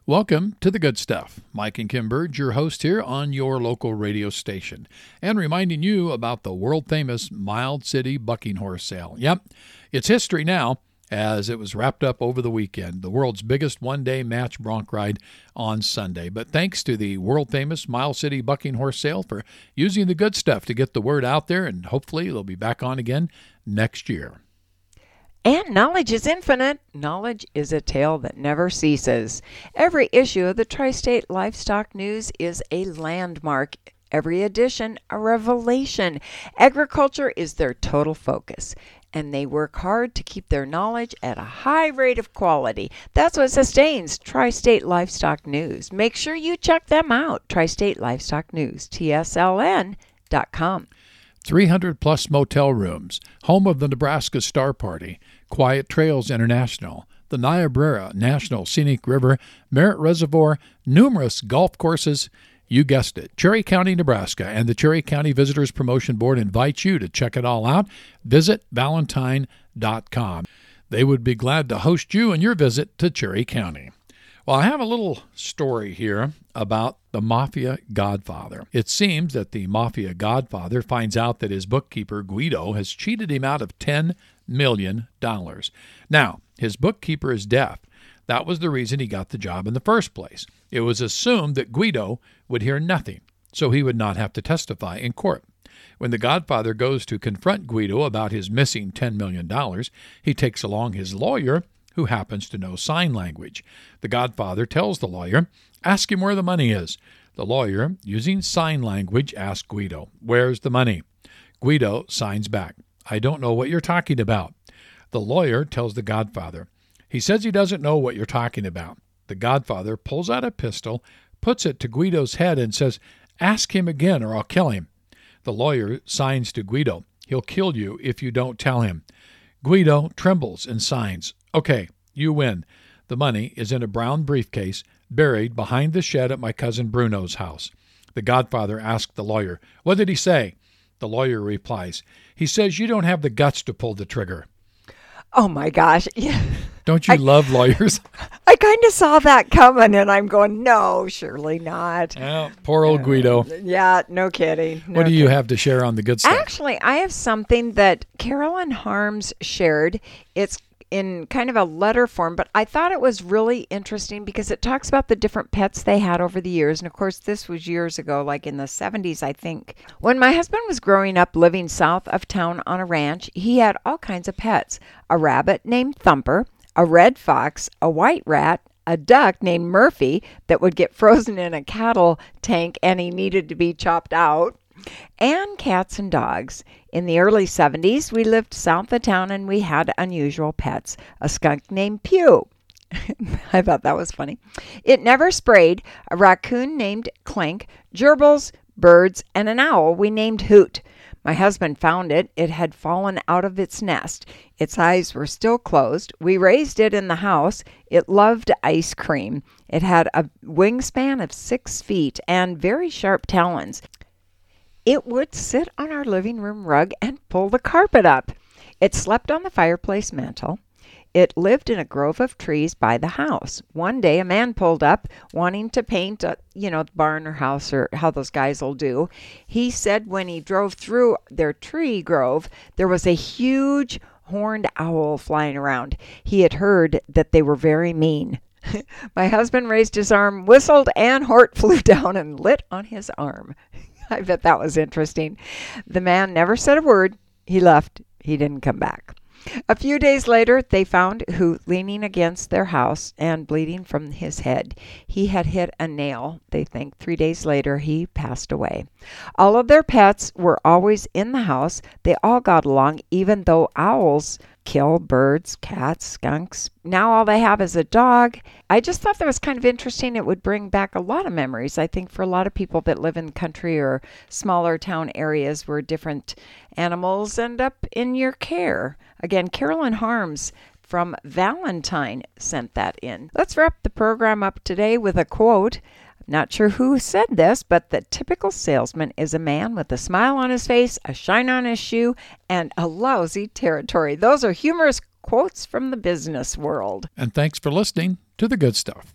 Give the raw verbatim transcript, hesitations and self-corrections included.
Welcome to The Good Stuff. Mike and Kim Burge, your host here on your local radio station, and reminding you about the world-famous Mild City Bucking Horse Sale. Yep, it's history now, as it was wrapped up over the weekend, the world's biggest one-day match bronc ride on Sunday. But thanks to the world-famous Mild City Bucking Horse Sale for using The Good Stuff to get the word out there, and hopefully they'll be back on again next year. And knowledge is infinite. Knowledge is a tale that never ceases. Every issue of the Tri-State Livestock News is a landmark. Every edition, a revelation. Agriculture is their total focus, and they work hard to keep their knowledge at a high rate of quality. That's what sustains Tri-State Livestock News. Make sure you check them out. Tri-State Livestock News, T S L N dot com. three hundred plus motel rooms, home of the Nebraska Star Party, Quiet Trails International, the Niobrara National Scenic River, Merritt Reservoir, numerous golf courses. You guessed it, Cherry County, Nebraska, and the Cherry County Visitors Promotion Board invite you to check it all out. Visit valentine dot com. They would be glad to host you and your visit to Cherry County. Well, I have a little story here about the Mafia Godfather. It seems that the Mafia Godfather finds out that his bookkeeper, Guido, has cheated him out of ten million dollars. Now, his bookkeeper is deaf. That was the reason he got the job in the first place. It was assumed that Guido would hear nothing, so he would not have to testify in court. When the Godfather goes to confront Guido about his missing ten million dollars, he takes along his lawyer, who happens to know sign language. The Godfather tells the lawyer, ask him where the money is. The lawyer, using sign language, asks Guido, where's the money? Guido signs back, I don't know what you're talking about. The lawyer tells the Godfather, he says he doesn't know what you're talking about. The Godfather pulls out a pistol, puts it to Guido's head, and says, ask him again or I'll kill him. The lawyer signs to Guido, he'll kill you if you don't tell him. Guido trembles and signs, okay, you win. The money is in a brown briefcase buried behind the shed at my cousin Bruno's house. The Godfather asked the lawyer, what did he say? The lawyer replies, he says you don't have the guts to pull the trigger. Oh my gosh. Yeah. Don't you I, love lawyers? I kind of saw that coming, and I'm going, no, surely not. Well, poor old Guido. Uh, yeah, no kidding. No what do kidding. you have to share on the good stuff? Actually, I have something that Carolyn Harms shared. It's in kind of a letter form, but I thought it was really interesting because it talks about the different pets they had over the years. And of course, this was years ago, like in the seventies, I think. When my husband was growing up living south of town on a ranch, he had all kinds of pets. A rabbit named Thumper, a red fox, a white rat, a duck named Murphy that would get frozen in a cattle tank and he needed to be chopped out, and cats and dogs. In the early seventies, we lived south of town and we had unusual pets. A skunk named Pew. I thought that was funny. It never sprayed. A raccoon named Clink, gerbils, birds, and an owl we named Hoot. My husband found it. It had fallen out of its nest. Its eyes were still closed. We raised it in the house. It loved ice cream. It had a wingspan of six feet and very sharp talons. It would sit on our living room rug and pull the carpet up. It slept on the fireplace mantel. It lived in a grove of trees by the house. One day, a man pulled up wanting to paint, a, you know, the barn or house or how those guys will do. He said when he drove through their tree grove, there was a huge horned owl flying around. He had heard that they were very mean. My husband raised his arm, whistled, and Hort flew down and lit on his arm. I bet that was interesting. The man never said a word. He left. He didn't come back. A few days later, they found Hoot leaning against their house and bleeding from his head. He had hit a nail, they think. Three days later, he passed away. All of their pets were always in the house. They all got along, even though owls kill birds, cats, skunks. Now all they have is a dog. I just thought that was kind of interesting. It would bring back a lot of memories, I think, for a lot of people that live in country or smaller town areas where different animals end up in your care. Again, Carolyn Harms from Valentine sent that in. Let's wrap the program up today with a quote. Not sure who said this, but the typical salesman is a man with a smile on his face, a shine on his shoe, and a lousy territory. Those are humorous quotes from the business world. And thanks for listening to The Good Stuff.